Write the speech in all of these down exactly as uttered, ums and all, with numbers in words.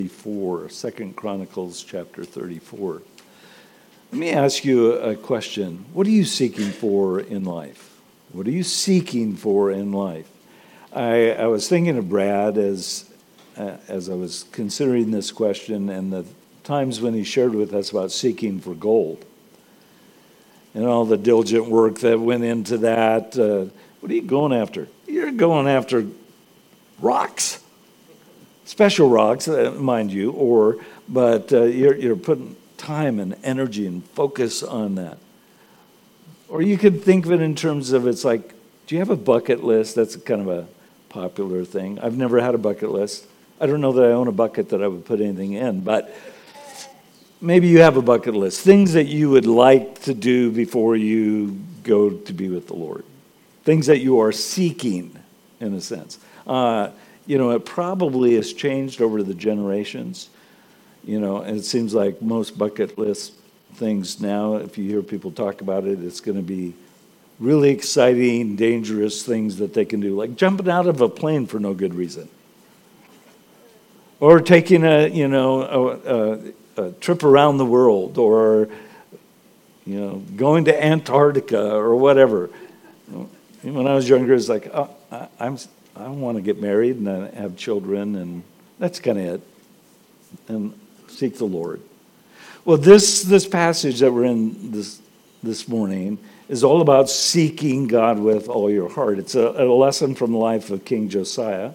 thirty-four, Second Chronicles chapter thirty-four. Let me ask you a question. What are you seeking for in life? What are you seeking for in life? I, I was thinking of Brad as uh, as I was considering this question and the times when he shared with us about seeking for gold and all the diligent work that went into that. Uh, what are you going after? You're going after rocks. Special rocks, uh, mind you, or but uh, you're you're putting time and energy and focus on that. Or you could think of it in terms of it's like, do you have a bucket list? That's kind of a popular thing. I've never had a bucket list. I don't know that I own a bucket that I would put anything in, but maybe you have a bucket list. Things that you would like to do before you go to be with the Lord. Things that you are seeking, in a sense. Uh, You know, it probably has changed over the generations. You know, and it seems like most bucket list things now, if you hear people talk about it, it's going to be really exciting, dangerous things that they can do, like jumping out of a plane for no good reason. Or taking a, you know, a, a, a trip around the world, or, you know, going to Antarctica or whatever. When I was younger, it's like, oh, I, I'm... I want to get married and have children, and that's kind of it. And seek the Lord. Well, this this passage that we're in this this morning is all about seeking God with all your heart. It's a, a lesson from the life of King Josiah.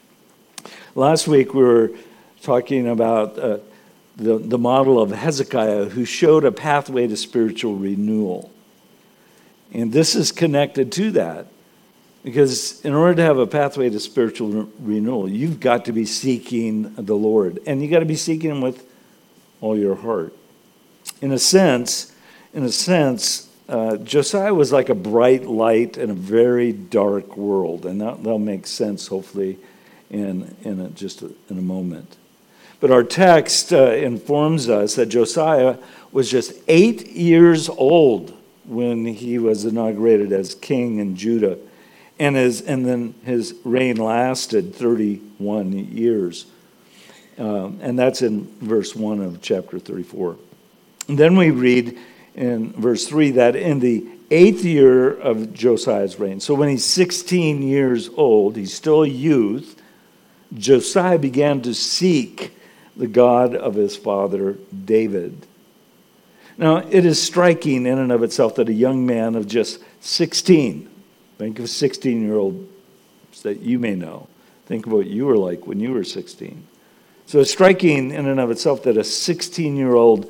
Last week we were talking about uh, the the model of Hezekiah, who showed a pathway to spiritual renewal, and this is connected to that. Because in order to have a pathway to spiritual re- renewal, you've got to be seeking the Lord. And you've got to be seeking Him with all your heart. In a sense, in a sense, uh, Josiah was like a bright light in a very dark world. And that, that'll make sense, hopefully, in, in a, just a, in a moment. But our text uh, informs us that Josiah was just eight years old when he was inaugurated as king in Judah. And his, and then his reign lasted thirty-one years. Um, and that's in verse one of chapter thirty-four. And then we read in verse three that in the eighth year of Josiah's reign, so when he's sixteen years old, he's still a youth, Josiah began to seek the God of his father David. Now, it is striking in and of itself that a young man of just sixteen, think of sixteen-year-olds that you may know. Think of what you were like when you were sixteen. So it's striking in and of itself that a sixteen-year-old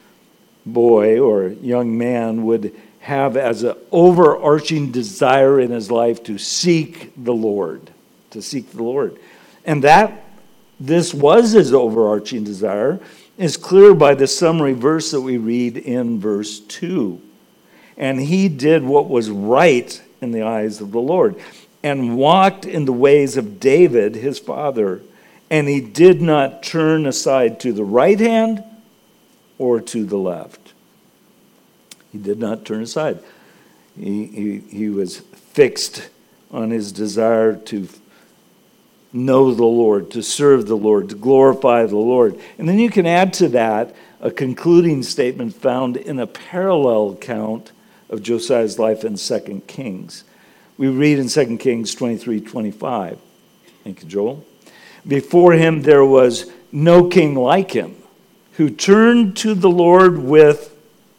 boy or young man would have as an overarching desire in his life to seek the Lord, to seek the Lord. And that this was his overarching desire is clear by the summary verse that we read in verse two. And he did what was right in the eyes of the Lord, and walked in the ways of David, his father, and he did not turn aside to the right hand or to the left. He did not turn aside. He, he, he was fixed on his desire to know the Lord, to serve the Lord, to glorify the Lord. And then you can add to that a concluding statement found in a parallel account of Josiah's life in Second Kings. We read in Second Kings twenty-three twenty-five. Thank you, Joel. Before him there was no king like him, who turned to the Lord with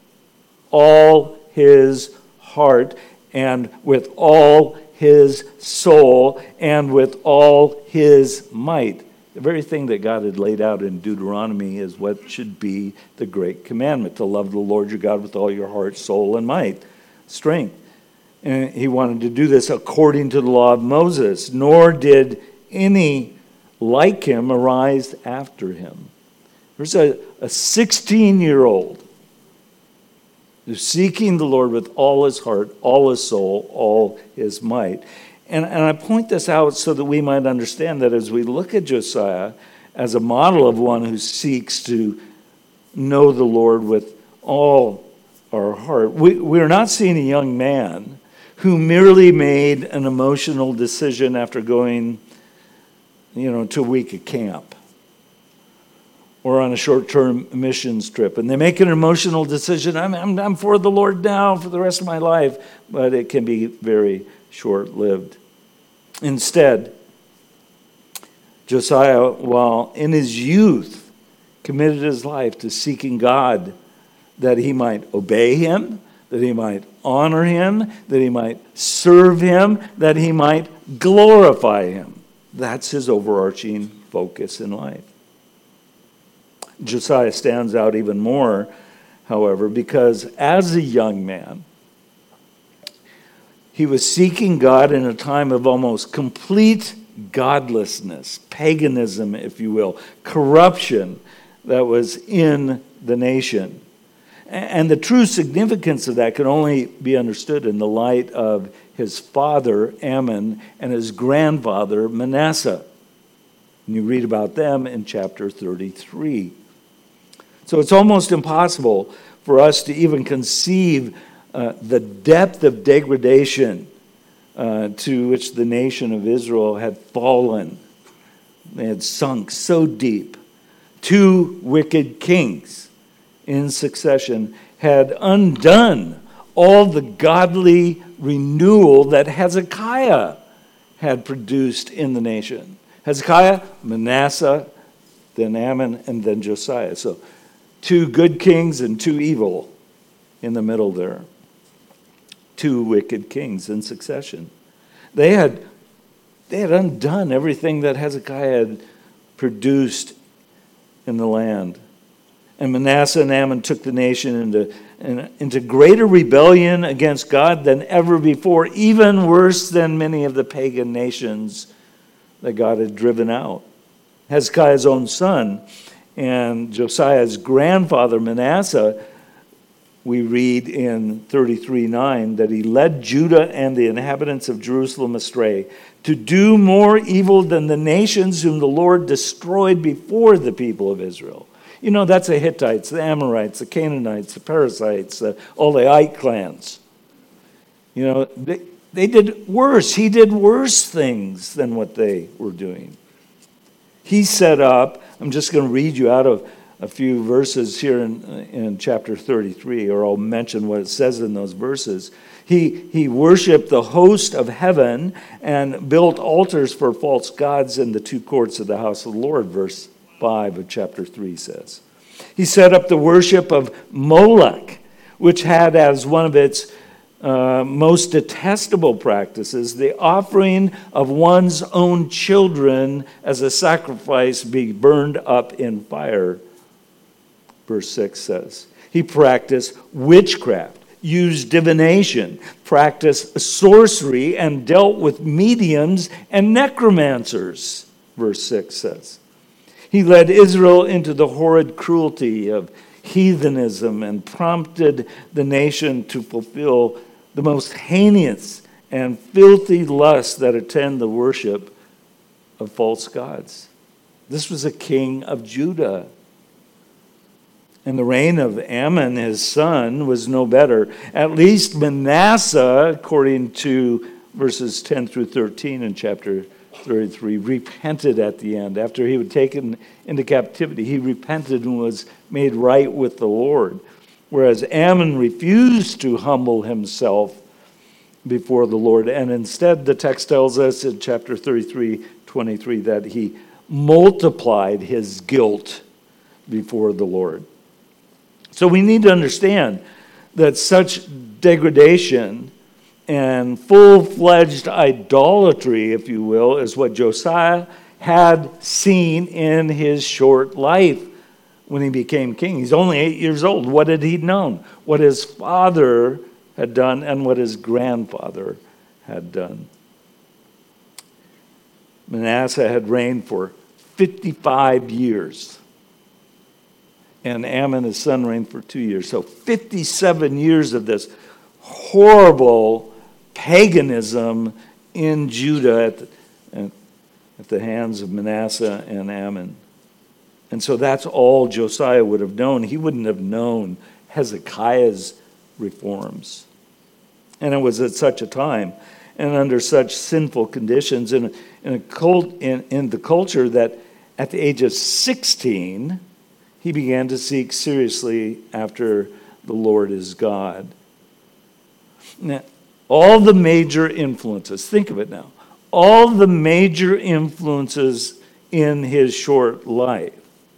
all his heart and with all his soul and with all his might. The very thing that God had laid out in Deuteronomy is what should be the great commandment, to love the Lord your God with all your heart, soul, and might, strength. And he wanted to do this according to the law of Moses, nor did any like him arise after him. There's a, a sixteen-year-old who's seeking the Lord with all his heart, all his soul, all his might. And, and I point this out so that we might understand that as we look at Josiah as a model of one who seeks to know the Lord with all our heart, we, we're not seeing a young man who merely made an emotional decision after going, you know, to a week of camp. or on a short-term missions trip. And they make an emotional decision, I'm, I'm, I'm for the Lord now for the rest of my life, but it can be very short-lived. Instead, Josiah, while in his youth, committed his life to seeking God, that he might obey him, that he might honor him, that he might serve him, that he might glorify him. That's his overarching focus in life. Josiah stands out even more, however, because as a young man, he was seeking God in a time of almost complete godlessness, paganism, if you will, corruption that was in the nation. And the true significance of that can only be understood in the light of his father, Ammon, and his grandfather, Manasseh. And you read about them in chapter thirty-three. So it's almost impossible for us to even conceive uh, the depth of degradation uh, to which the nation of Israel had fallen. They had sunk so deep. Two wicked kings in succession had undone all the godly renewal that Hezekiah had produced in the nation. Hezekiah, Manasseh, then Ammon, and then Josiah. So two good kings and two evil in the middle there. Two wicked kings in succession. They had, they had undone everything that Hezekiah had produced in the land. And Manasseh and Ammon took the nation into, into greater rebellion against God than ever before, even worse than many of the pagan nations that God had driven out. Hezekiah's own son and Josiah's grandfather, Manasseh, we read in thirty-three nine that he led Judah and the inhabitants of Jerusalem astray to do more evil than the nations whom the Lord destroyed before the people of Israel. You know, that's the Hittites, the Amorites, the Canaanites, the Perizzites, uh, all the Ite clans. You know, they, they did worse. He did worse things than what they were doing. He set up, I'm just going to read you out of a few verses here in, in chapter thirty-three, or I'll mention what it says in those verses. He, he worshiped the host of heaven and built altars for false gods in the two courts of the house of the Lord, verse five of chapter three says. He set up the worship of Moloch, which had as one of its uh, most detestable practices the offering of one's own children as a sacrifice be burned up in fire, verse six says. He practiced witchcraft, used divination, practiced sorcery, and dealt with mediums and necromancers, verse six says. He led Israel into the horrid cruelty of heathenism and prompted the nation to fulfill the most heinous and filthy lusts that attend the worship of false gods. This was a king of Judah. And the reign of Ammon, his son, was no better. At least Manasseh, according to verses ten through thirteen in chapter thirty-three, repented at the end. After he was taken into captivity, he repented and was made right with the Lord. Whereas Ammon refused to humble himself before the Lord. And instead, the text tells us in chapter thirty-three, twenty-three, that he multiplied his guilt before the Lord. So we need to understand that such degradation and full-fledged idolatry, if you will, is what Josiah had seen in his short life when he became king. He's only eight years old. What had he known? What his father had done and what his grandfather had done. Manasseh had reigned for fifty-five years. And Ammon, his son, reigned for two years. So fifty-seven years of this horrible paganism in Judah at the, at the hands of Manasseh and Ammon. And so that's all Josiah would have known. He wouldn't have known Hezekiah's reforms. And it was at such a time and under such sinful conditions in, in, a cult, in, in the culture that at the age of sixteen, he began to seek seriously after the Lord his God. Now, all the major influences, think of it now, all the major influences in his short life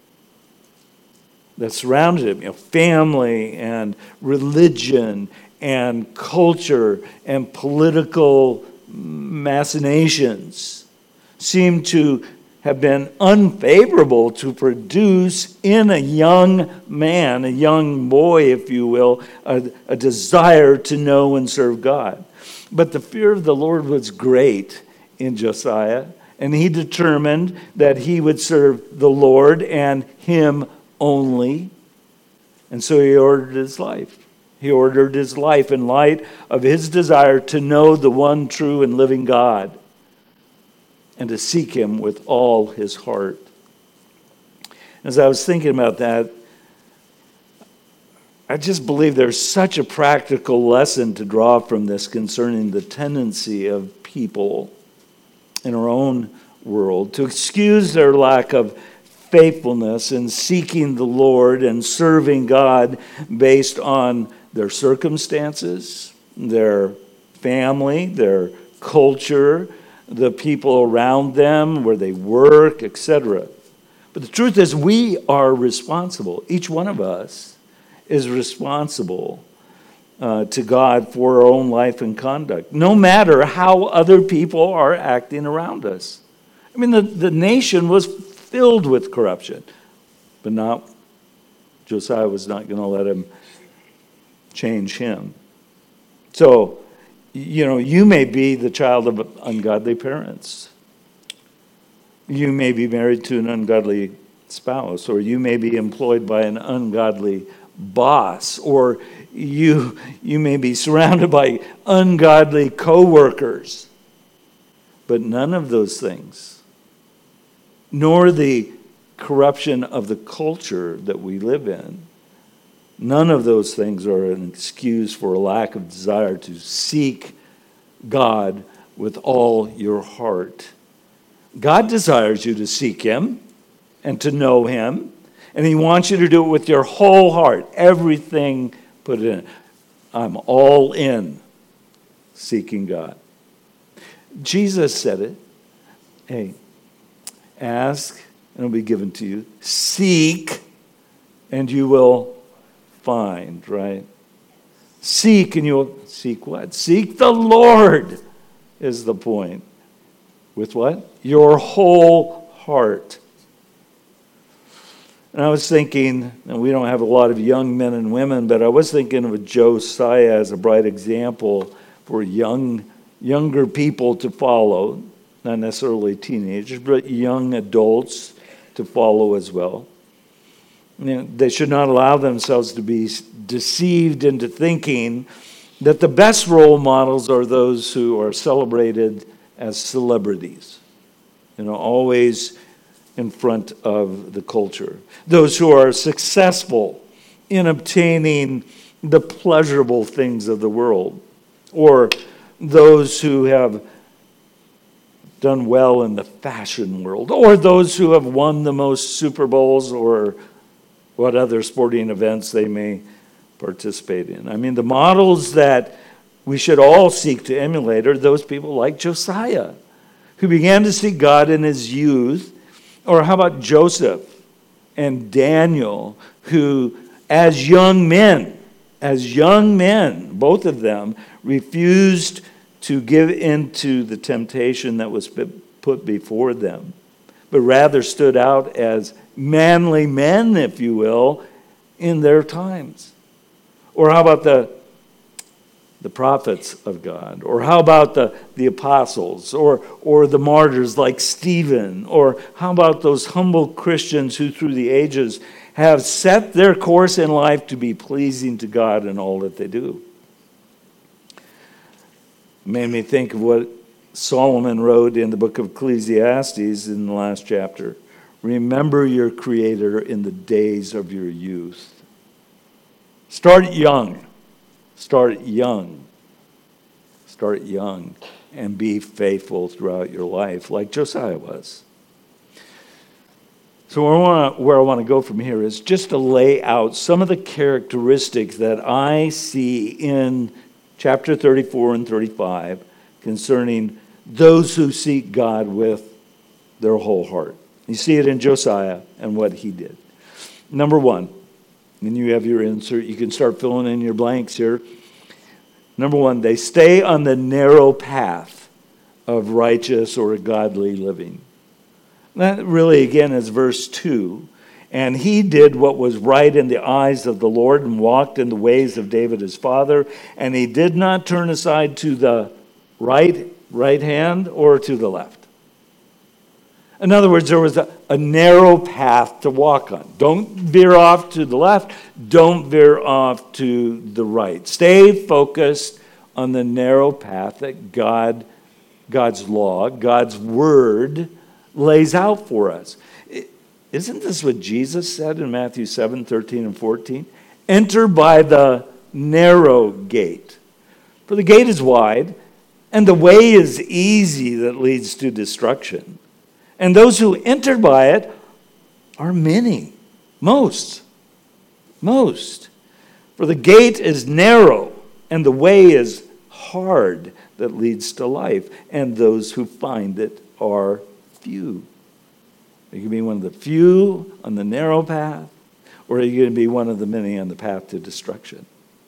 that surrounded him, you know, family and religion and culture and political machinations, seemed to have been unfavorable to produce in a young man, a young boy, if you will, a, a desire to know and serve God. But the fear of the Lord was great in Josiah, and he determined that he would serve the Lord and him only. And so he ordered his life. He ordered his life in light of his desire to know the one true and living God and to seek him with all his heart. As I was thinking about that, I just believe there's such a practical lesson to draw from this concerning the tendency of people in our own world to excuse their lack of faithfulness in seeking the Lord and serving God based on their circumstances, their family, their culture, the people around them, where they work, et cetera. But the truth is, we are responsible. Each one of us is responsible uh, to God for our own life and conduct, no matter how other people are acting around us. I mean, the, the nation was filled with corruption, but not, Josiah was not going to let him change him. So, you know, you may be the child of ungodly parents. You may be married to an ungodly spouse, or you may be employed by an ungodly boss, or you you may be surrounded by ungodly coworkers. But none of those things, nor the corruption of the culture that we live in, none of those things are an excuse for a lack of desire to seek God with all your heart. God desires you to seek him and to know him, and he wants you to do it with your whole heart. Everything put in. I'm all in seeking God. Jesus said it. Hey, ask and it'll be given to you. Seek and you will find, right? Seek and you'll seek what? Seek the Lord is the point. With what? Your whole heart. And I was thinking, and we don't have a lot of young men and women, but I was thinking of Josiah as a bright example for young, younger people to follow, not necessarily teenagers, but young adults to follow as well. You know, they should not allow themselves to be deceived into thinking that the best role models are those who are celebrated as celebrities, you know, always in front of the culture. Those who are successful in obtaining the pleasurable things of the world, or those who have done well in the fashion world, or those who have won the most Super Bowls, or what other sporting events they may participate in. I mean, the models that we should all seek to emulate are those people like Josiah, who began to seek God in his youth. Or how about Joseph and Daniel, who as young men, as young men, both of them refused to give in to the temptation that was put before them, but rather stood out as manly men, if you will, in their times. Or how about the the prophets of God? Or how about the, the apostles? Or, or the martyrs like Stephen? Or how about those humble Christians who through the ages have set their course in life to be pleasing to God in all that they do? It made me think of what Solomon wrote in the book of Ecclesiastes in the last chapter. Remember your Creator in the days of your youth. Start young. Start young. Start young and be faithful throughout your life like Josiah was. So where I, want, where I want to go from here is just to lay out some of the characteristics that I see in chapter thirty-four and thirty-five concerning those who seek God with their whole heart. You see it in Josiah and what he did. Number one, and you have your insert, you can start filling in your blanks here. Number one, they stay on the narrow path of righteous or godly living. That really, again, is verse two. And he did what was right in the eyes of the Lord and walked in the ways of David his father. And he did not turn aside to the right, right hand or to the left. In other words, there was a, a narrow path to walk on. Don't veer off to the left. Don't veer off to the right. Stay focused on the narrow path that God, God's law, God's word lays out for us. Isn't this what Jesus said in Matthew seven, thirteen and fourteen? Enter by the narrow gate. For the gate is wide, and the way is easy that leads to destruction. And those who enter by it are many. Most. Most. For the gate is narrow, and the way is hard that leads to life. And those who find it are few. You can be one of the few on the narrow path, or you're going to be one of the many on the path to destruction.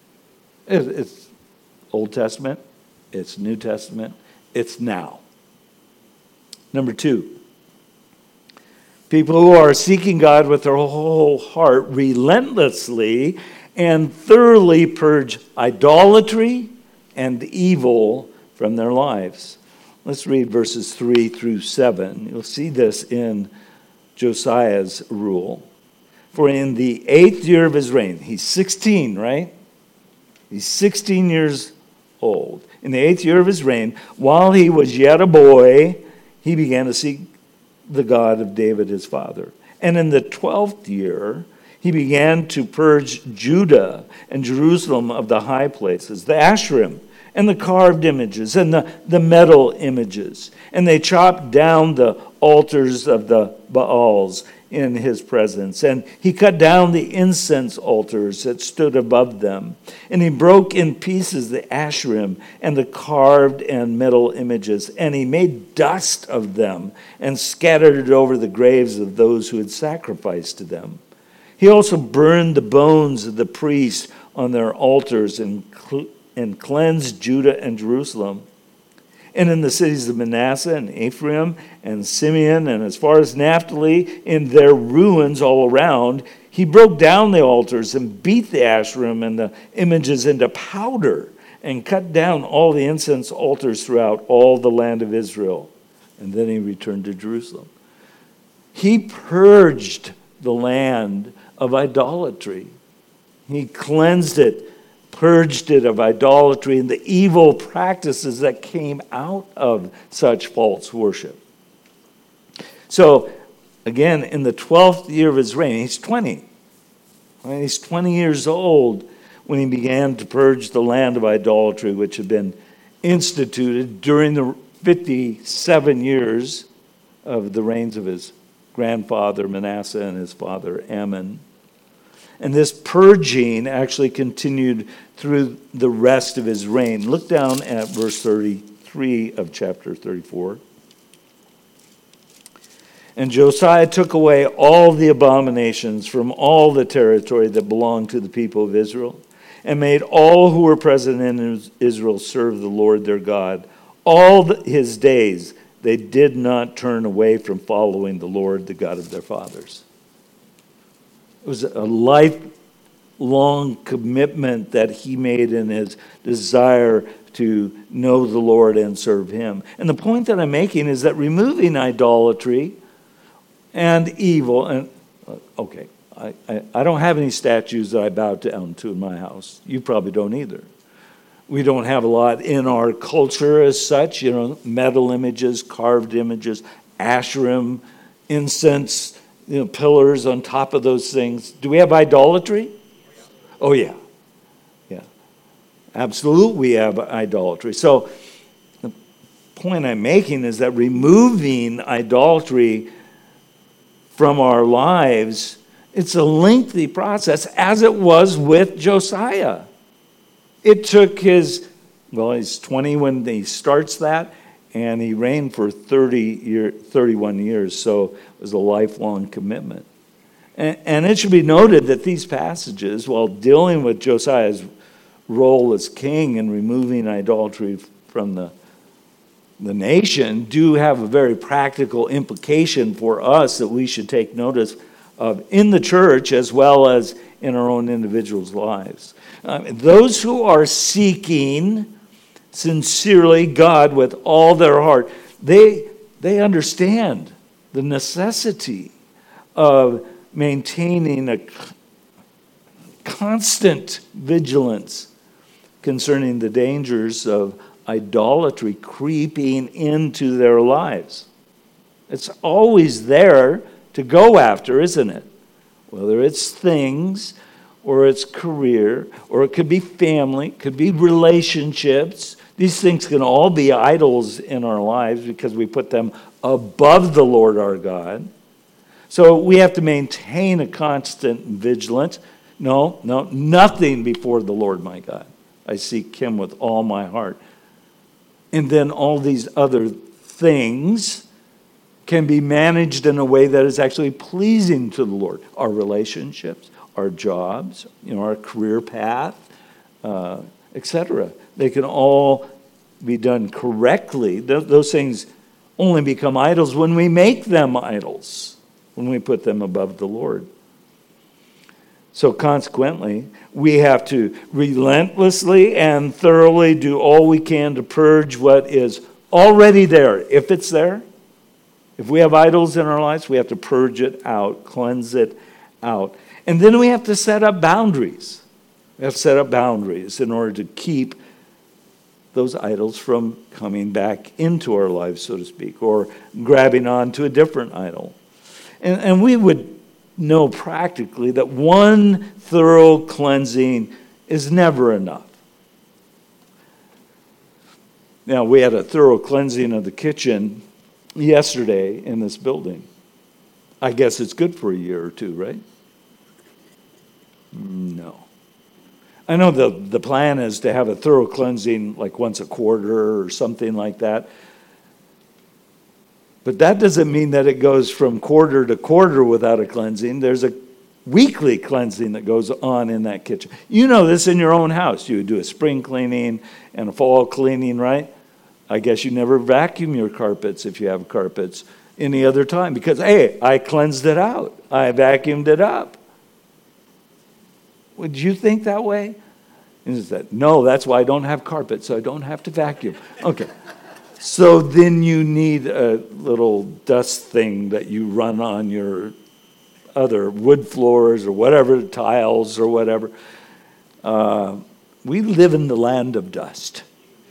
It's Old Testament, it's New Testament, it's now. Number two, people who are seeking God with their whole heart relentlessly and thoroughly purge idolatry and evil from their lives. Let's read verses three through seven. You'll see this in Josiah's rule. For in the eighth year of his reign, he's sixteen, right? He's sixteen years old. In the eighth year of his reign, while he was yet a boy, he began to seek the God of David his father. And in the twelfth year, he began to purge Judah and Jerusalem of the high places, the Asherim, and the carved images, and the, the metal images. And they chopped down the altars of the Baals in his presence. And he cut down the incense altars that stood above them. And he broke in pieces the Asherim and the carved and metal images. And he made dust of them and scattered it over the graves of those who had sacrificed to them. He also burned the bones of the priests on their altars and cl- and cleansed Judah and Jerusalem. And in the cities of Manasseh and Ephraim and Simeon and as far as Naphtali, in their ruins all around, he broke down the altars and beat the Asherim and the images into powder and cut down all the incense altars throughout all the land of Israel. And then he returned to Jerusalem. He purged the land of idolatry. He cleansed it, purged it of idolatry and the evil practices that came out of such false worship. So, again, in the twelfth year of his reign, he's twenty. Right? He's twenty years old when he began to purge the land of idolatry, which had been instituted during the fifty-seven years of the reigns of his grandfather Manasseh and his father Amon. And this purging actually continued through the rest of his reign. Look down at verse thirty-three of chapter thirty-four. And Josiah took away all the abominations from all the territory that belonged to the people of Israel, and made all who were present in Israel serve the Lord their God. All his days they did not turn away from following the Lord, the God of their fathers. It was a lifelong commitment that he made in his desire to know the Lord and serve him. And the point that I'm making is that removing idolatry and evil, and okay, I, I, I don't have any statues that I bow down to in my house. You probably don't either. We don't have a lot in our culture as such, you know, metal images, carved images, Asherim, incense, you know, pillars on top of those things. Do we have idolatry? Oh, yeah. Yeah. Absolutely, we have idolatry. So the point I'm making is that removing idolatry from our lives, it's a lengthy process, as it was with Josiah. It took his, well, he's twenty when he starts that, and he reigned for thirty year, thirty-one years, so it was a lifelong commitment. And, and it should be noted that these passages, while dealing with Josiah's role as king and removing idolatry from the, the nation, do have a very practical implication for us that we should take notice of in the church as well as in our own individuals' lives. Um, those who are seeking sincerely God with all their heart, they, they understand the necessity of maintaining a constant vigilance concerning the dangers of idolatry creeping into their lives. It's always there to go after, isn't it? Whether it's things, or it's career, or it could be family, it could be relationships. These things can all be idols in our lives because we put them above the Lord our God. So we have to maintain a constant vigilance. No, no, nothing before the Lord my God. I seek him with all my heart. And then all these other things can be managed in a way that is actually pleasing to the Lord. Our relationships, our jobs, you know, our career path, uh, et cetera. They can all be done correctly. Th- those things only become idols when we make them idols, when we put them above the Lord. So consequently, we have to relentlessly and thoroughly do all we can to purge what is already there. If it's there, if we have idols in our lives, we have to purge it out, cleanse it out. And then we have to set up boundaries. We have to set up boundaries in order to keep those idols from coming back into our lives, so to speak, or grabbing on to a different idol. And, and we would know practically that one thorough cleansing is never enough. Now, we had a thorough cleansing of the kitchen yesterday in this building. I guess it's good for a year or two, right? No. I know the, the plan is to have a thorough cleansing like once a quarter or something like that. But that doesn't mean that it goes from quarter to quarter without a cleansing. There's a weekly cleansing that goes on in that kitchen. You know this in your own house. You would do a spring cleaning and a fall cleaning, right? I guess you never vacuum your carpets if you have carpets any other time because, hey, I cleansed it out. I vacuumed it up. Would you think that way? Is that no, that's why I don't have carpet, so I don't have to vacuum. Okay. So then you need a little dust thing that you run on your other wood floors or whatever, tiles or whatever. Uh, we live in the land of dust.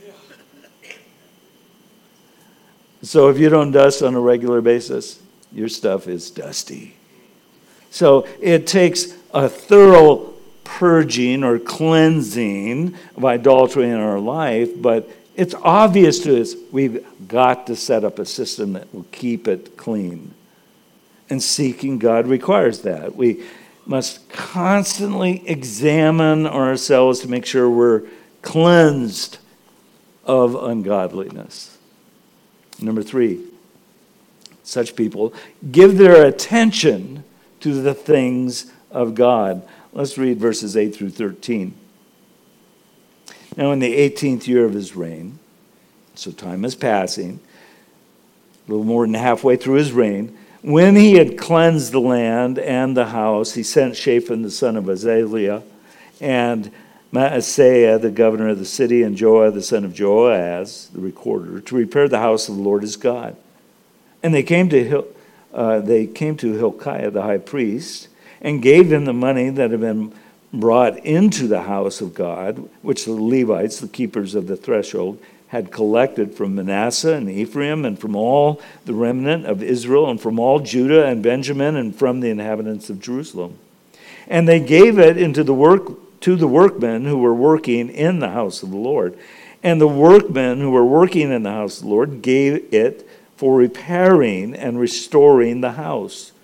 So if you don't dust on a regular basis, your stuff is dusty. So it takes a thorough purging or cleansing of idolatry in our life, but it's obvious to us we've got to set up a system that will keep it clean. And seeking God requires that. We must constantly examine ourselves to make sure we're cleansed of ungodliness. Number three, such people give their attention to the things of God. Let's read verses eight through thirteen. Now, in the eighteenth year of his reign, so time is passing, a little more than halfway through his reign, when he had cleansed the land and the house, he sent Shaphan the son of Azaliah and Maaseiah, the governor of the city, and Joah, the son of Joaz, the recorder, to repair the house of the Lord his God. And they came to Hil- uh, they came to Hilkiah, the high priest, and gave him the money that had been brought into the house of God, which the Levites, the keepers of the threshold, had collected from Manasseh and Ephraim and from all the remnant of Israel and from all Judah and Benjamin and from the inhabitants of Jerusalem. And they gave it into the work to the workmen who were working in the house of the Lord. And the workmen who were working in the house of the Lord gave it for repairing and restoring the house.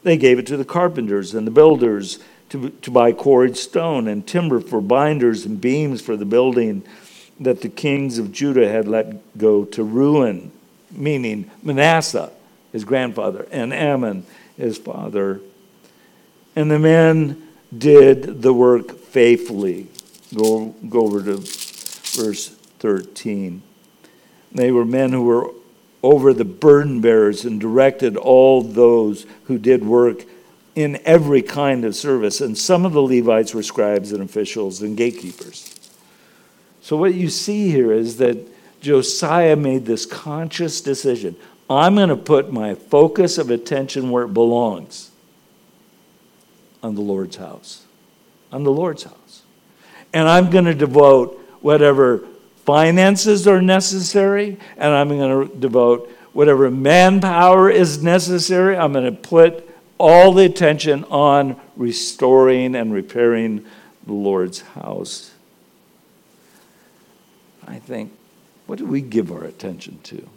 They gave it to the carpenters and the builders to, to buy quarried stone and timber for binders and beams for the building that the kings of Judah had let go to ruin, meaning Manasseh, his grandfather, and Ammon, his father. And the men did the work faithfully. Go, go over to verse thirteen. They were men who were over the burden bearers and directed all those who did work in every kind of service. And some of the Levites were scribes and officials and gatekeepers. So what you see here is that Josiah made this conscious decision. I'm going to put my focus of attention where it belongs, on the Lord's house. On the Lord's house. And I'm going to devote whatever finances are necessary, and I'm going to devote whatever manpower is necessary. I'm going to put all the attention on restoring and repairing the Lord's house. I think, what do we give our attention to?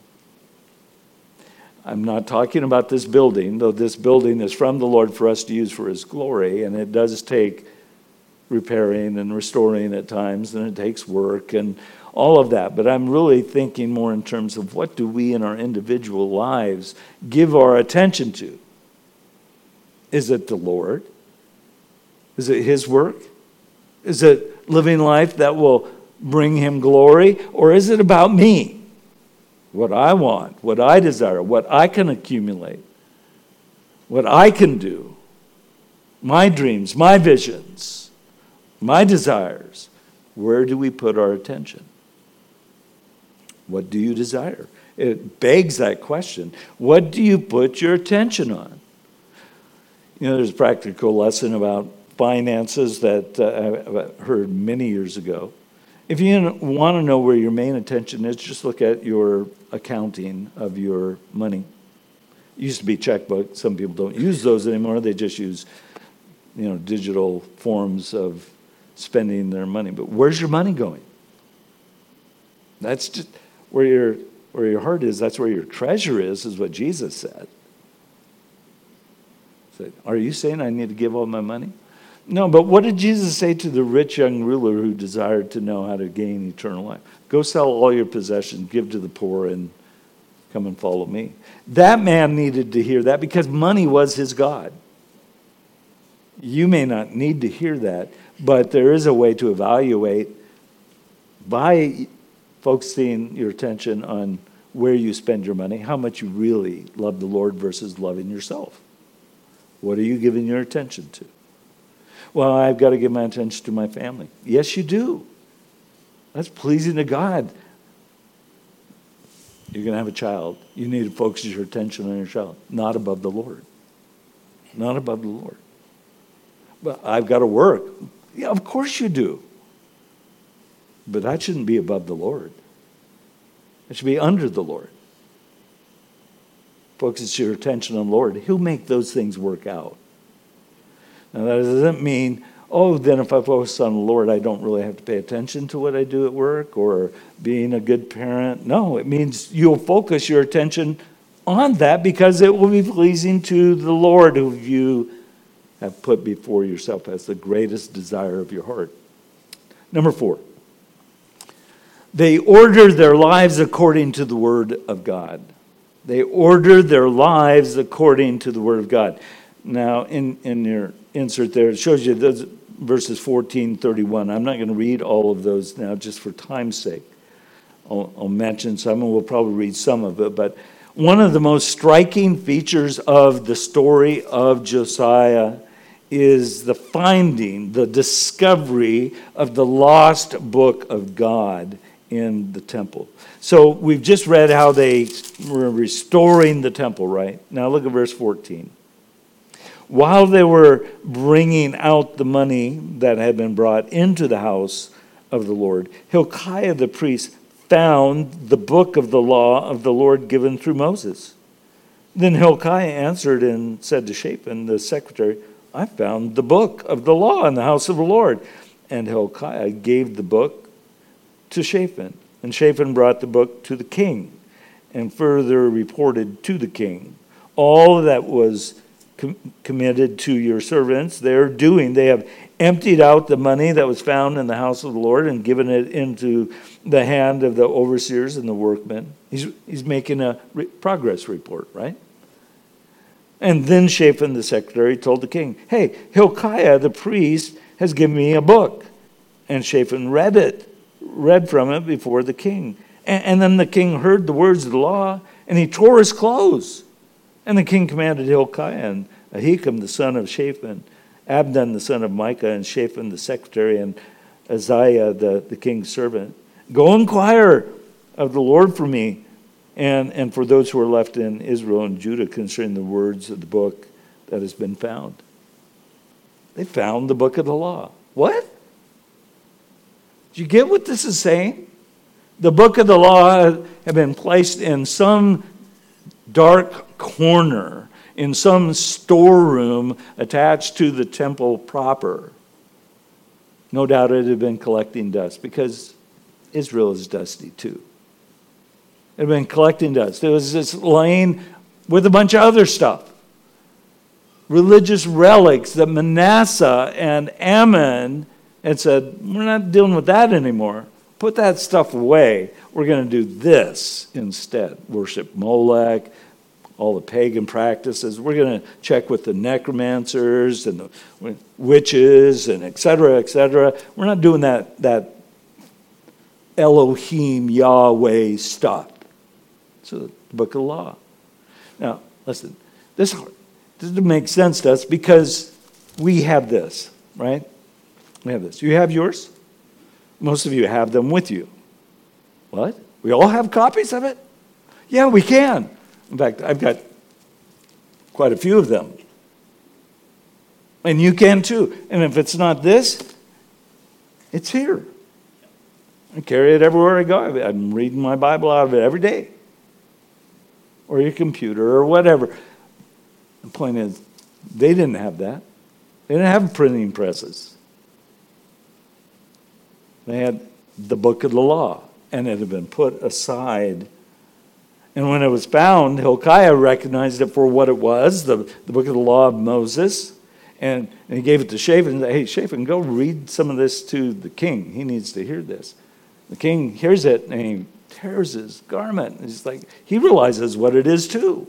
I'm not talking about this building, though this building is from the Lord for us to use for His glory, and it does take repairing and restoring at times, and it takes work and all of that. But I'm really thinking more in terms of what do we in our individual lives give our attention to? Is it the Lord? Is it His work? Is it living life that will bring Him glory? Or is it about me? What I want, what I desire, what I can accumulate, what I can do, my dreams, my visions, my desires. Where do we put our attention? What do you desire? It begs that question. What do you put your attention on? You know, there's a practical lesson about finances that uh, I heard many years ago. If you want to know where your main attention is, just look at your accounting of your money. It used to be checkbook. Some people don't use those anymore. They just use, you know, digital forms of spending their money. But where's your money going? That's just where your where your heart is. That's where your treasure is, is what Jesus said. So, are you saying I need to give all my money? No, but what did Jesus say to the rich young ruler who desired to know how to gain eternal life? Go sell all your possessions, give to the poor, and come and follow me. That man needed to hear that because money was his God. You may not need to hear that, but there is a way to evaluate by focusing your attention on where you spend your money, how much you really love the Lord versus loving yourself. What are you giving your attention to? Well, I've got to give my attention to my family. Yes, you do. That's pleasing to God. You're going to have a child. You need to focus your attention on your child, not above the Lord. Not above the Lord. But I've got to work. Yeah, of course you do. But that shouldn't be above the Lord. It should be under the Lord. Focus your attention on the Lord. He'll make those things work out. Now, that doesn't mean, oh, then if I focus on the Lord, I don't really have to pay attention to what I do at work or being a good parent. No, it means you'll focus your attention on that because it will be pleasing to the Lord who you have put before yourself as the greatest desire of your heart. Number four, they order their lives according to the Word of God. They order their lives according to the Word of God. Now, in, in your insert there, it shows you those verses fourteen, thirty-one. I'm not going to read all of those now just for time's sake. I'll, I'll mention some, and we'll probably read some of it. But one of the most striking features of the story of Josiah is the finding, the discovery of the lost book of God in the temple. So we've just read how they were restoring the temple, right? Now look at verse fourteen. While they were bringing out the money that had been brought into the house of the Lord, Hilkiah the priest found the book of the law of the Lord given through Moses. Then Hilkiah answered and said to Shaphan, the secretary, I found the book of the law in the house of the Lord. And Hilkiah gave the book to Shaphan. And Shaphan brought the book to the king and further reported to the king all that was com- committed to your servants. They're doing, they have emptied out the money that was found in the house of the Lord and given it into the hand of the overseers and the workmen. He's, he's making a re- progress report, right? And then Shaphan the secretary told the king, hey, Hilkiah the priest has given me a book. And Shaphan read it, read from it before the king. And, and then the king heard the words of the law, and he tore his clothes. And the king commanded Hilkiah and Ahikam the son of Shaphan, Abdon the son of Micah, and Shaphan the secretary, and Isaiah the, the king's servant, go inquire of the Lord for me and, and for those who are left in Israel and Judah concerning the words of the book that has been found. They found the book of the law. What? Do you get what this is saying? The book of the law had been placed in some dark corner, in some storeroom attached to the temple proper. No doubt it had been collecting dust, because Israel is dusty too. It had been collecting dust. It was just laying with a bunch of other stuff. Religious relics that Manasseh and Ammon had said, we're not dealing with that anymore. Put that stuff away. We're going to do this instead. Worship Molech, all the pagan practices. We're going to check with the necromancers and the witches and et cetera, et cetera. We're not doing that, that Elohim, Yahweh stuff. So the book of the law. Now, listen, this, this doesn't make sense to us because we have this, right? We have this. You have yours? Most of you have them with you. What? We all have copies of it? Yeah, we can. In fact, I've got quite a few of them. And you can too. And if it's not this, it's here. I carry it everywhere I go. I'm reading my Bible out of it every day. Or your computer or whatever. The point is, they didn't have that. They didn't have printing presses. They had the book of the law, and it had been put aside. And when it was found, Hilkiah recognized it for what it was, the, the book of the law of Moses. And, and he gave it to Shaphan and said, hey, Shaphan, go read some of this to the king. He needs to hear this. The king hears it, and he tears his garment. He's like, he realizes what it is too.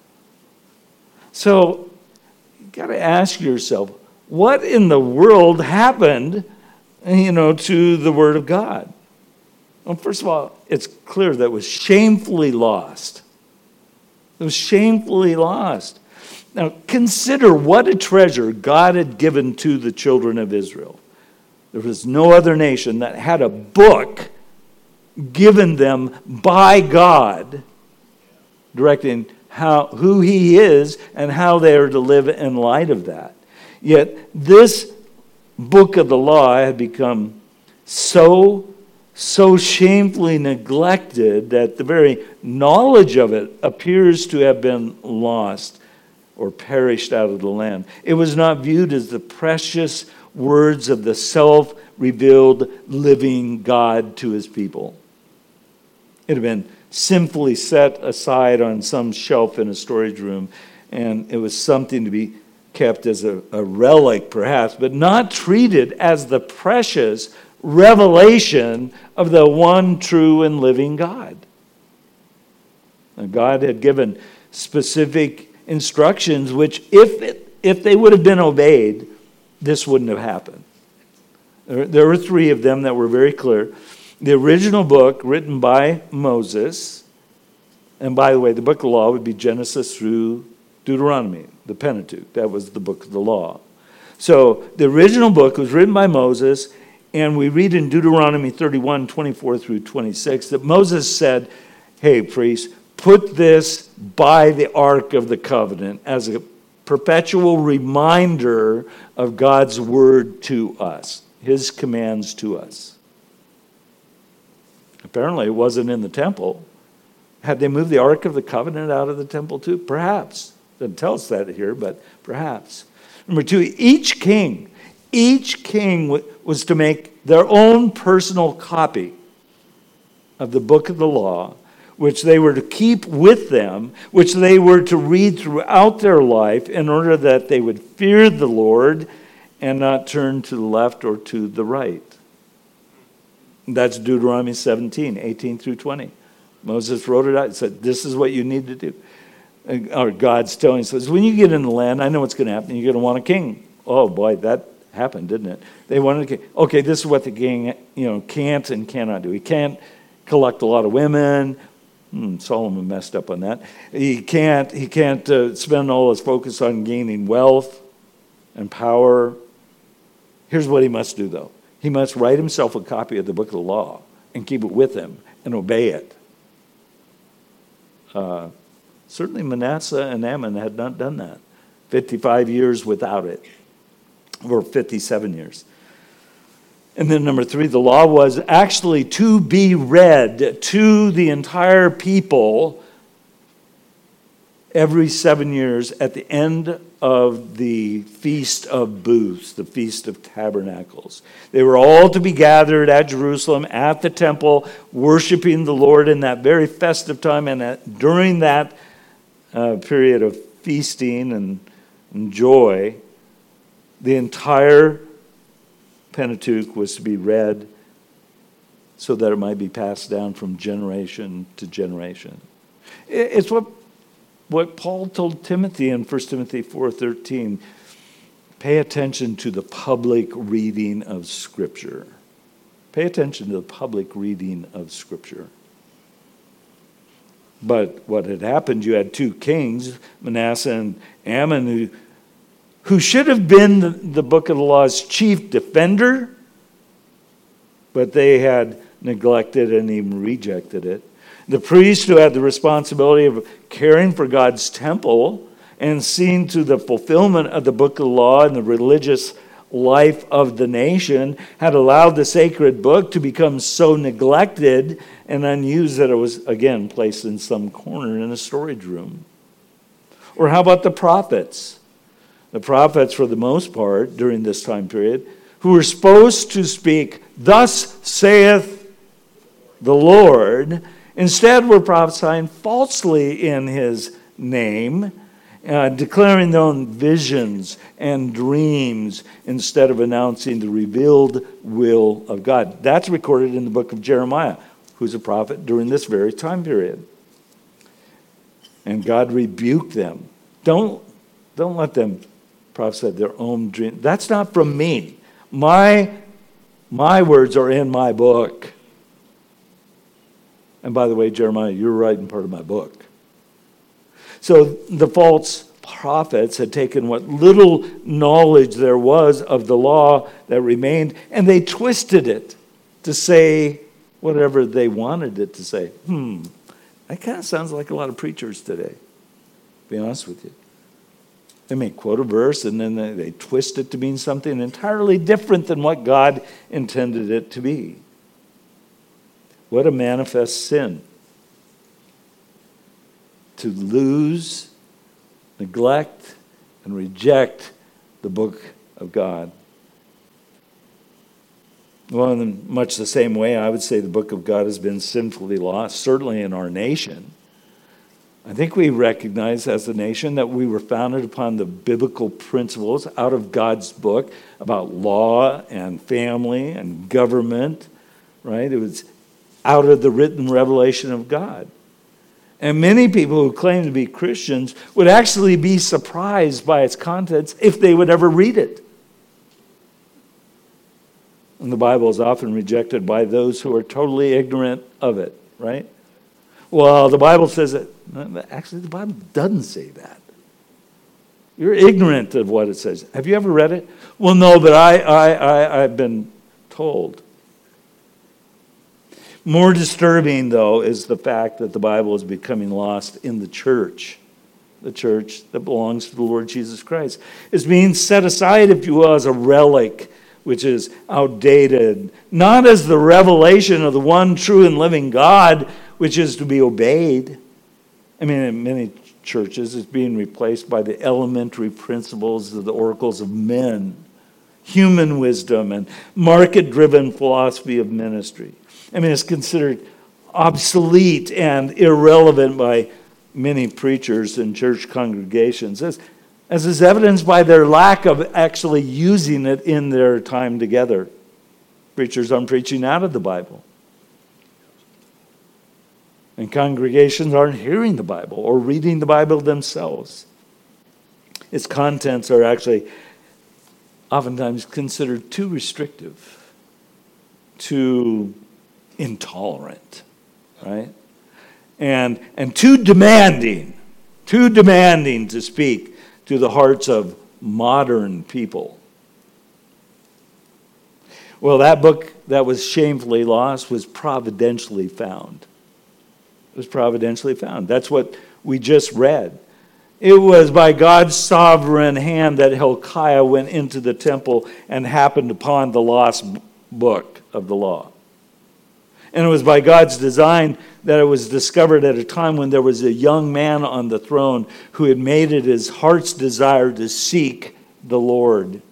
So you got to ask yourself, what in the world happened, you know, to the Word of God? Well, first of all, it's clear that it was shamefully lost. It was shamefully lost. Now, consider what a treasure God had given to the children of Israel. There was no other nation that had a book given them by God, directing how who He is and how they are to live in light of that. Yet this book of the law had become so, so shamefully neglected that the very knowledge of it appears to have been lost or perished out of the land. It was not viewed as the precious words of the self-revealed living God to His people. It had been simply set aside on some shelf in a storage room, and it was something to be kept as a, a relic perhaps, but not treated as the precious revelation of the one true and living God. And God had given specific instructions which, if it, if they would have been obeyed, this wouldn't have happened. There, there were three of them that were very clear. The original book written by Moses, and by the way, the book of the law would be Genesis through Deuteronomy, the Pentateuch. That was the book of the law. So the original book was written by Moses, and we read in Deuteronomy thirty-one, twenty-four through twenty-six, that Moses said, hey, priests, put this by the Ark of the Covenant as a perpetual reminder of God's word to us, His commands to us. Apparently it wasn't in the temple. Had they moved the Ark of the Covenant out of the temple too? Perhaps. Doesn't tell us that here, but perhaps. Number two, each king, each king was to make their own personal copy of the book of the law which they were to keep with them, which they were to read throughout their life in order that they would fear the Lord and not turn to the left or to the right. That's Deuteronomy seventeen, eighteen through twenty. Moses wrote it out and said, this is what you need to do. Or God's telling us, when you get in the land, I know what's going to happen. You're going to want a king. Oh boy, that happened, didn't it? They wanted a king. Okay, this is what the king, you know, can't and cannot do. He can't collect a lot of women. Hmm, Solomon messed up on that. He can't. He can't uh, spend all his focus on gaining wealth and power. Here's what he must do, though. He must write himself a copy of the book of the law and keep it with him and obey it. Uh, certainly Manasseh and Amon had not done that. fifty-five years without it, or fifty-seven years. And then number three, the law was actually to be read to the entire people every seven years at the end of the Feast of Booths, the Feast of Tabernacles. They were all to be gathered at Jerusalem, at the temple, worshiping the Lord in that very festive time. And at, during that uh, period of feasting and, and joy, the entire Pentateuch was to be read so that it might be passed down from generation to generation. It's what, what Paul told Timothy in First Timothy four thirteen. Pay attention to the public reading of Scripture. Pay attention to the public reading of Scripture. But what had happened, you had two kings, Manasseh and Amon, who who should have been the, the book of the law's chief defender, but they had neglected and even rejected it. The priest who had the responsibility of caring for God's temple and seeing to the fulfillment of the book of the law and the religious life of the nation had allowed the sacred book to become so neglected and unused that it was, again, placed in some corner in a storage room. Or how about the prophets? The prophets, for the most part, during this time period, who were supposed to speak, "Thus saith the Lord," instead were prophesying falsely in his name, uh, declaring their own visions and dreams instead of announcing the revealed will of God. That's recorded in the book of Jeremiah, who's a prophet during this very time period. And God rebuked them. Don't, don't let them prophesy their own dream. That's not from me. My, my words are in my book. And by the way, Jeremiah, you're writing part of my book. So the false prophets had taken what little knowledge there was of the law that remained, and they twisted it to say whatever they wanted it to say. Hmm, that kind of sounds like a lot of preachers today, to be honest with you. They may quote a verse and then they, they twist it to mean something entirely different than what God intended it to be. What a manifest sin. To lose, neglect, and reject the book of God. Well, in much the same way, I would say the book of God has been sinfully lost, certainly in our nation. I think we recognize as a nation that we were founded upon the biblical principles out of God's book about law and family and government, right? It was out of the written revelation of God. And many people who claim to be Christians would actually be surprised by its contents if they would ever read it. And the Bible is often rejected by those who are totally ignorant of it, right? Well, the Bible says that. Actually, the Bible doesn't say that. You're ignorant of what it says. Have you ever read it? Well, no, but I, I, I, I've been told. More disturbing, though, is the fact that the Bible is becoming lost in the church. The church that belongs to the Lord Jesus Christ is being set aside, if you will, as a relic, which is outdated, not as the revelation of the one true and living God, which is to be obeyed. I mean, in many churches, it's being replaced by the elementary principles of the oracles of men, human wisdom, and market-driven philosophy of ministry. I mean, it's considered obsolete and irrelevant by many preachers and church congregations, as, as is evidenced by their lack of actually using it in their time together. Preachers aren't preaching out of the Bible. And congregations aren't hearing the Bible or reading the Bible themselves. Its contents are actually oftentimes considered too restrictive, too intolerant, right? And, and too demanding, too demanding to speak to the hearts of modern people. Well, that book that was shamefully lost was providentially found. It was providentially found. That's what we just read. It was by God's sovereign hand that Hilkiah went into the temple and happened upon the lost book of the law. And it was by God's design that it was discovered at a time when there was a young man on the throne who had made it his heart's desire to seek the Lord.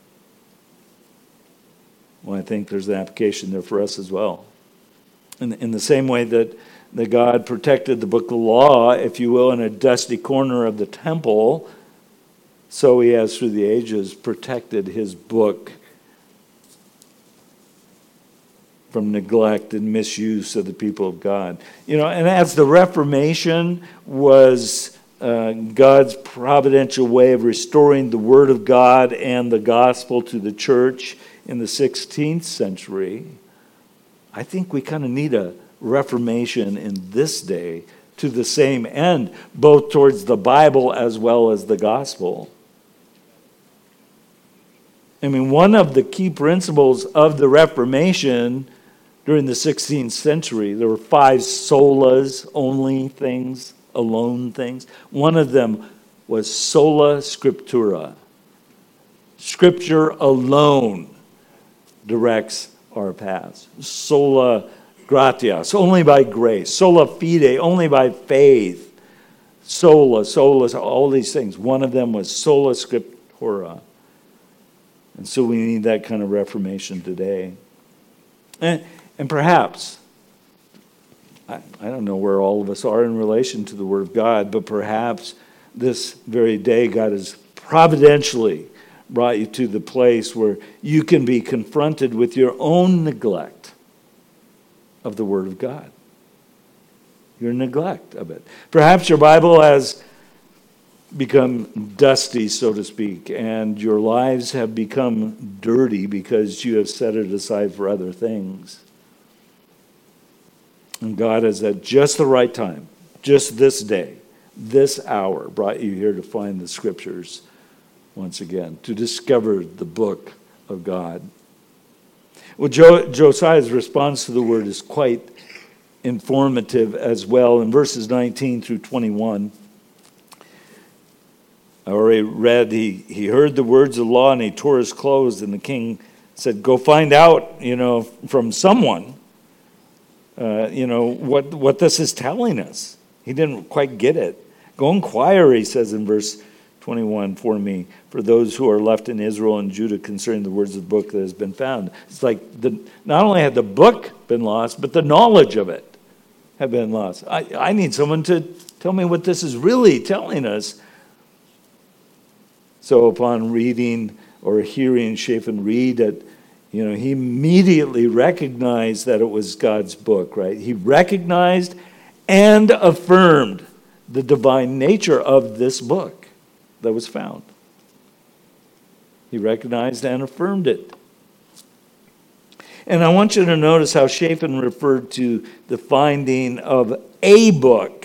Well, I think there's an application there for us as well. In, in the same way that, that God protected the book of the law, if you will, in a dusty corner of the temple, so he has through the ages protected his book from neglect and misuse of the people of God. You know, and as the Reformation was uh, God's providential way of restoring the Word of God and the gospel to the church in the sixteenth century, I think we kind of need a Reformation in this day to the same end, both towards the Bible as well as the gospel. I mean, one of the key principles of the Reformation during the sixteenth century, there were five solas only things, alone things. One of them was sola scriptura. Scripture alone directs our paths. Sola gratias, only by grace. Sola fide, only by faith. Sola, sola, all these things. One of them was sola scriptura. And so we need that kind of reformation today. And, and perhaps, I, I don't know where all of us are in relation to the Word of God, but perhaps this very day God has providentially brought you to the place where you can be confronted with your own neglect of the Word of God. Your neglect of it. Perhaps your Bible has become dusty, so to speak, and your lives have become dirty because you have set it aside for other things. And God has at just the right time, just this day, this hour, brought you here to find the Scriptures once again, to discover the book of God. Well, jo- Josiah's response to the word is quite informative as well. In verses nineteen through twenty-one, I already read, he, he heard the words of the law and he tore his clothes, and the king said, go find out, you know, from someone, uh, you know, what, what this is telling us. He didn't quite get it. Go inquire, he says in verse twenty-one, for me, for those who are left in Israel and Judah concerning the words of the book that has been found. It's like the, not only had the book been lost, but the knowledge of it had been lost. I, I need someone to tell me what this is really telling us. So upon reading or hearing Shaphan read it, you know, he immediately recognized that it was God's book, right? He recognized and affirmed the divine nature of this book that was found. He recognized and affirmed it. And I want you to notice how Shaphan referred to the finding of a book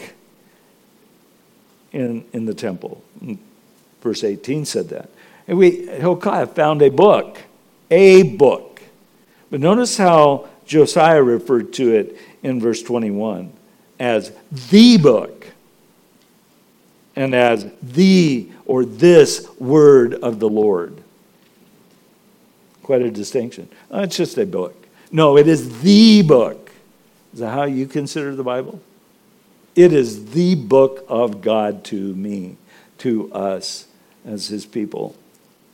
in, in the temple. Verse eighteen said that. And we, Hilkiah found a book, a book. But notice how Josiah referred to it in verse twenty-one as the book and as the or this word of the Lord. Quite a distinction. Oh, it's just a book. No, it is the book. Is that how you consider the Bible? It is the book of God to me, to us as his people.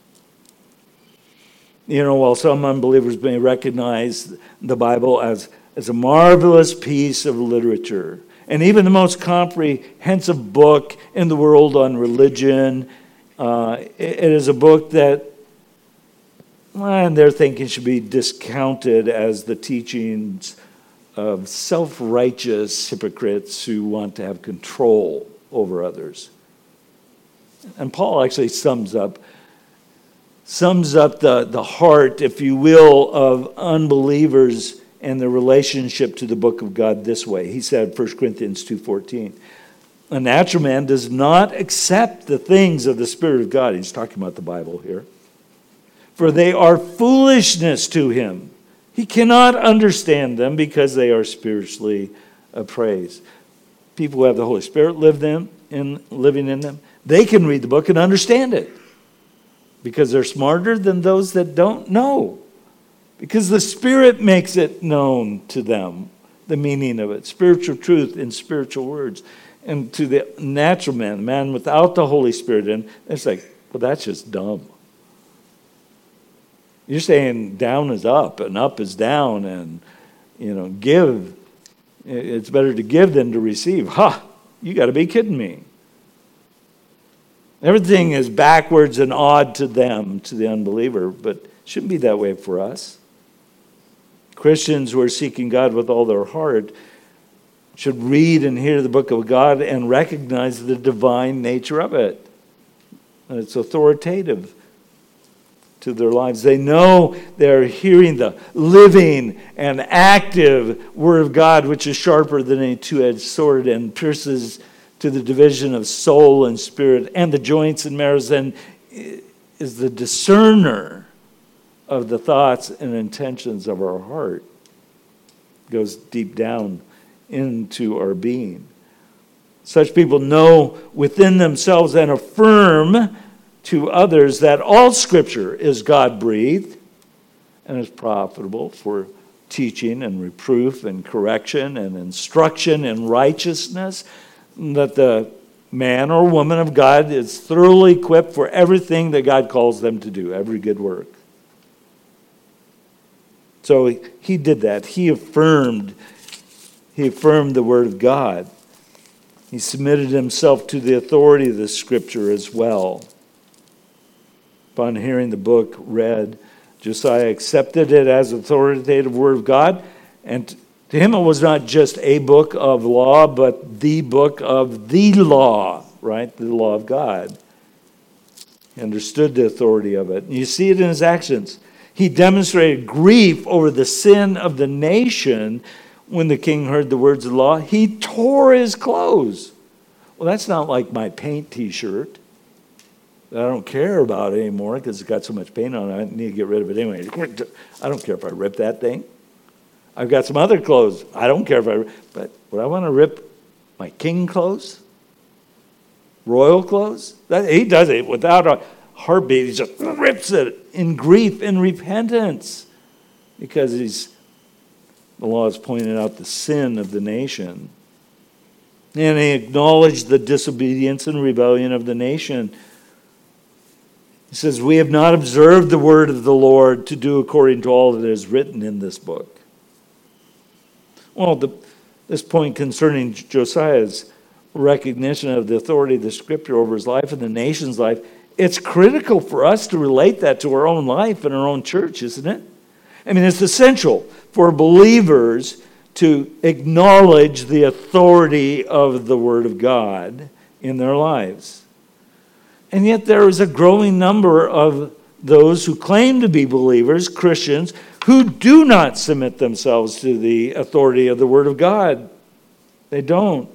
You know, while some unbelievers may recognize the Bible as as a marvelous piece of literature. And even the most comprehensive book in the world on religion, uh, it is a book that, well, they're thinking should be discounted as the teachings of self-righteous hypocrites who want to have control over others. And Paul actually sums up sums up the, the heart, if you will, of unbelievers and their relationship to the book of God this way. He said, First Corinthians two fourteen, a natural man does not accept the things of the Spirit of God. He's talking about the Bible here. For they are foolishness to him. He cannot understand them because they are spiritually appraised. People who have the Holy Spirit live them in, living in them, they can read the book and understand it because they're smarter than those that don't know. Because the Spirit makes it known to them, the meaning of it, spiritual truth in spiritual words. And to the natural man, the man without the Holy Spirit in, it's like, well, that's just dumb. You're saying down is up and up is down, and, you know, give. It's better to give than to receive. Ha! You got to be kidding me. Everything is backwards and odd to them, to the unbeliever, but it shouldn't be that way for us. Christians who are seeking God with all their heart should read and hear the book of God and recognize the divine nature of it. And it's authoritative to their lives. They know they're hearing the living and active Word of God, which is sharper than a two-edged sword and pierces to the division of soul and spirit and the joints and marrows, and is the discerner of the thoughts and intentions of our heart. Goes deep down into our being. Such people know within themselves and affirm to others that all Scripture is God-breathed and is profitable for teaching and reproof and correction and instruction in righteousness, that the man or woman of God is thoroughly equipped for everything that God calls them to do, every good work. So he did that. He affirmed, he affirmed the Word of God. He submitted himself to the authority of the Scripture as well. Upon hearing the book read, Josiah accepted it as authoritative Word of God, and to him it was not just a book of law, but the book of the law, right? The law of God. He understood the authority of it. And you see it in his actions. He demonstrated grief over the sin of the nation when the king heard the words of the law. He tore his clothes. Well, that's not like my paint t-shirt that I don't care about anymore because it's got so much paint on it. I need to get rid of it anyway. I don't care if I rip that thing. I've got some other clothes. I don't care if I rip. But would I want to rip my king clothes? Royal clothes? That, he does it without a heartbeat. He just rips it in grief and repentance because he's the law is pointing out the sin of the nation. And he acknowledged the disobedience and rebellion of the nation. He says, we have not observed the word of the Lord to do according to all that is written in this book. Well, the, this point concerning Josiah's recognition of the authority of the Scripture over his life and the nation's life, it's critical for us to relate that to our own life and our own church, isn't it? I mean, it's essential for believers to acknowledge the authority of the Word of God in their lives. And yet there is a growing number of those who claim to be believers, Christians, who do not submit themselves to the authority of the Word of God. They don't.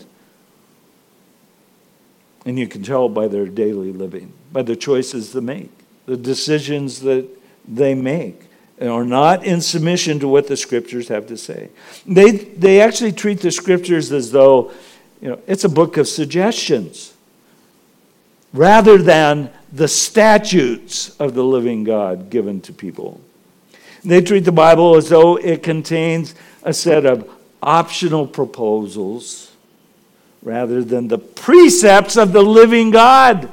And you can tell by their daily living, by the choices they make, the decisions that they make, and are not in submission to what the Scriptures have to say. They they actually treat the Scriptures as though, you know, it's a book of suggestions, rather than the statutes of the living God given to people. They treat the Bible as though it contains a set of optional proposals rather than the precepts of the living God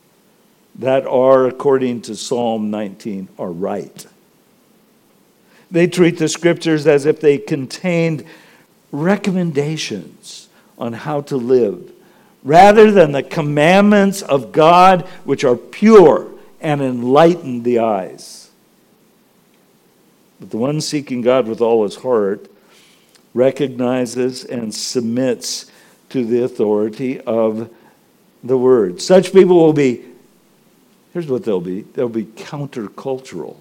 that are, according to Psalm nineteen, are right. They treat the scriptures as if they contained recommendations on how to live, rather than the commandments of God, which are pure and enlighten the eyes. But the one seeking God with all his heart recognizes and submits to the authority of the Word. Such people will be, here's what they'll be, they'll be countercultural.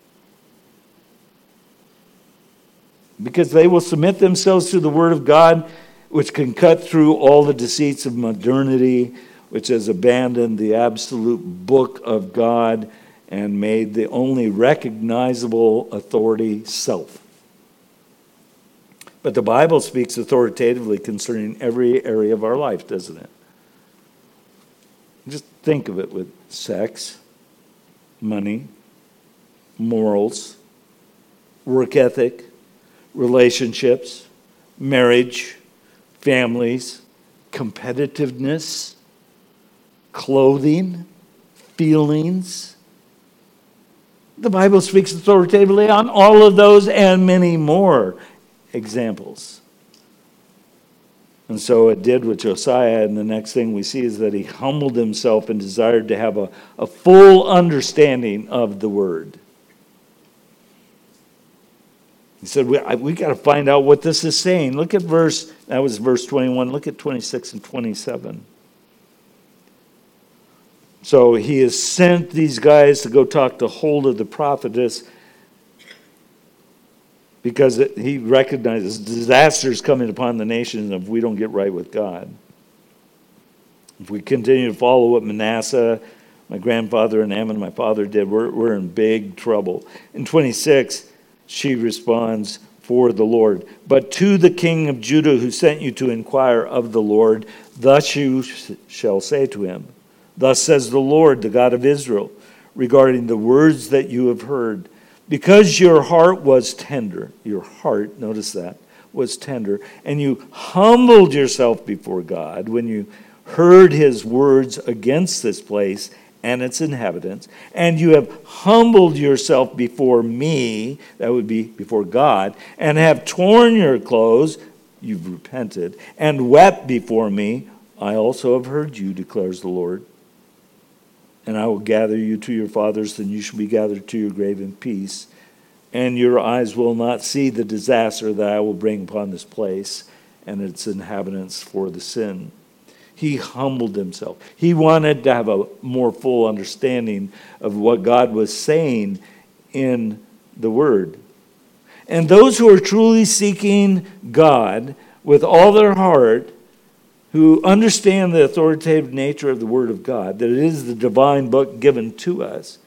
Because they will submit themselves to the Word of God, which can cut through all the deceits of modernity, which has abandoned the absolute book of God and made the only recognizable authority self. But the Bible speaks authoritatively concerning every area of our life, doesn't it? Just think of it with sex, money, morals, work ethic, relationships, marriage, families, competitiveness, clothing, feelings. The Bible speaks authoritatively on all of those and many more examples. And so it did with Josiah, and the next thing we see is that he humbled himself and desired to have a, a full understanding of the Word. He said, we, I, we got to find out what this is saying. Look at verse, that was verse twenty-one. Look at twenty-six and twenty-seven. So he has sent these guys to go talk to Huldah the prophetess, because it, he recognizes disaster is coming upon the nation if we don't get right with God. If we continue to follow what Manasseh, my grandfather, and Ammon, my father, did, we're, we're in big trouble. In twenty-six, she responds, for the Lord. But to the king of Judah who sent you to inquire of the Lord, thus you shall say to him, thus says the Lord, the God of Israel, regarding the words that you have heard. Because your heart was tender, your heart, notice that, was tender, and you humbled yourself before God when you heard his words against this place and its inhabitants, and you have humbled yourself before me, that would be before God, and have torn your clothes, you've repented, and wept before me, I also have heard you, declares the Lord. And I will gather you to your fathers, then you shall be gathered to your grave in peace. And your eyes will not see the disaster that I will bring upon this place and its inhabitants for the sin. He humbled himself. He wanted to have a more full understanding of what God was saying in the Word. And those who are truly seeking God with all their heart, who understand the authoritative nature of the Word of God, that it is the divine book given to us,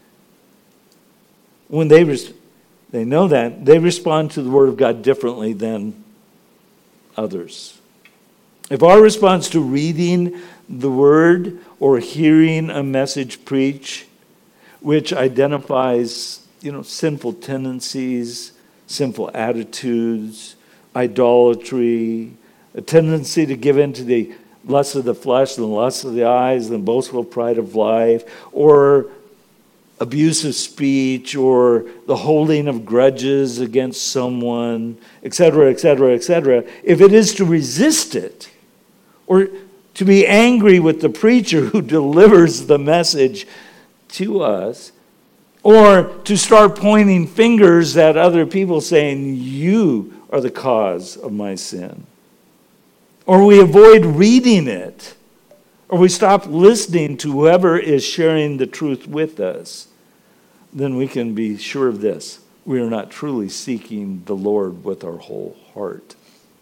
when they res- they know that, they respond to the Word of God differently than others. If our response to reading the Word or hearing a message preached, which identifies, you know, sinful tendencies, sinful attitudes, idolatry, a tendency to give in to the lust of the flesh, the lust of the eyes, the boastful pride of life, or abusive speech, or the holding of grudges against someone, et cetera, et cetera, et cetera, if it is to resist it, or to be angry with the preacher who delivers the message to us, or to start pointing fingers at other people saying, you are the cause of my sin, or we avoid reading it, or we stop listening to whoever is sharing the truth with us, then we can be sure of this: we are not truly seeking the Lord with our whole heart.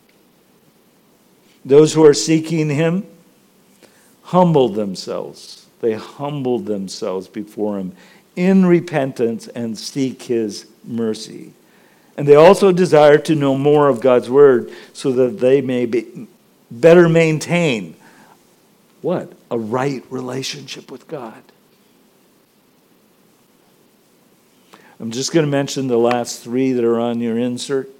Those who are seeking him humble themselves. They humbled themselves before him in repentance and seek his mercy. And they also desire to know more of God's word so that they may be better maintain what? A right relationship with God. I'm just going to mention the last three that are on your insert.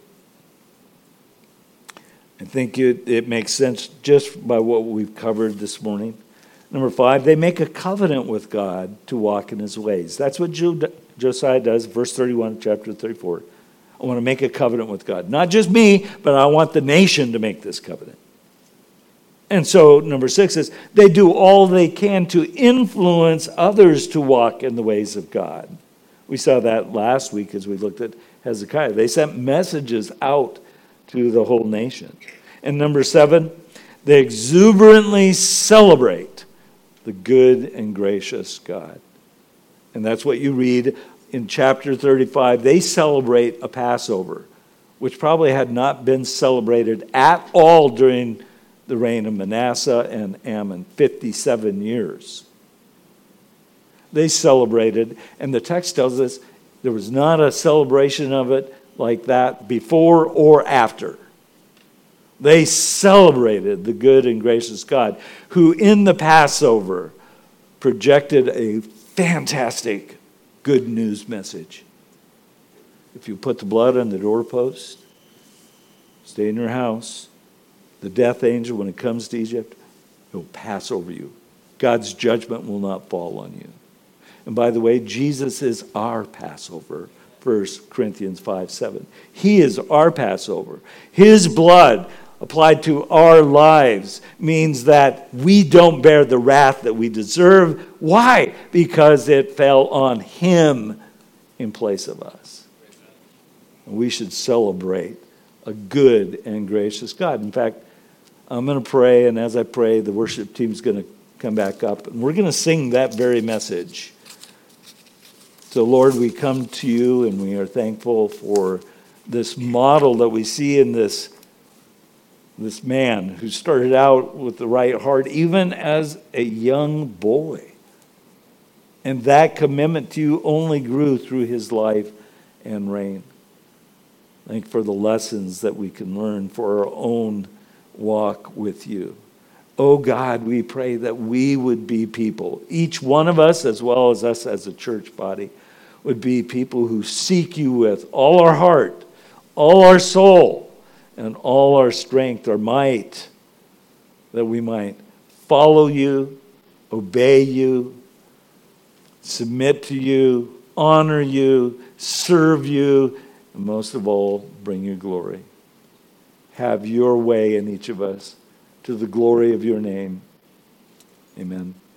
I think it, it makes sense just by what we've covered this morning. Number five, they make a covenant with God to walk in his ways. That's what Josiah does, verse thirty-one, chapter thirty-four. I want to make a covenant with God. Not just me, but I want the nation to make this covenant. And so, number six is, they do all they can to influence others to walk in the ways of God. We saw that last week as we looked at Hezekiah. They sent messages out to the whole nation. And number seven, they exuberantly celebrate the good and gracious God. And that's what you read in chapter thirty-five. They celebrate a Passover, which probably had not been celebrated at all during the reign of Manasseh and Ammon, fifty-seven years. They celebrated, and the text tells us there was not a celebration of it like that before or after. They celebrated the good and gracious God, who in the Passover projected a fantastic good news message. If you put the blood on the doorpost, stay in your house, the death angel, when it comes to Egypt, it will pass over you. God's judgment will not fall on you. And by the way, Jesus is our Passover, First Corinthians five seven. He is our Passover. His blood applied to our lives means that we don't bear the wrath that we deserve. Why? Because it fell on him in place of us. And we should celebrate a good and gracious God. In fact, I'm going to pray, and as I pray, the worship team's going to come back up, and we're going to sing that very message. So, Lord, we come to you, and we are thankful for this model that we see in this, this man who started out with the right heart, even as a young boy. And that commitment to you only grew through his life and reign. Thank you for the lessons that we can learn for our own walk with you. Oh God, we pray that we would be people, each one of us as well as us as a church body, would be people who seek you with all our heart, all our soul, and all our strength, our might, that we might follow you, obey you, submit to you, honor you, serve you, and most of all, bring you glory. Have your way in each of us, to the glory of your name. Amen.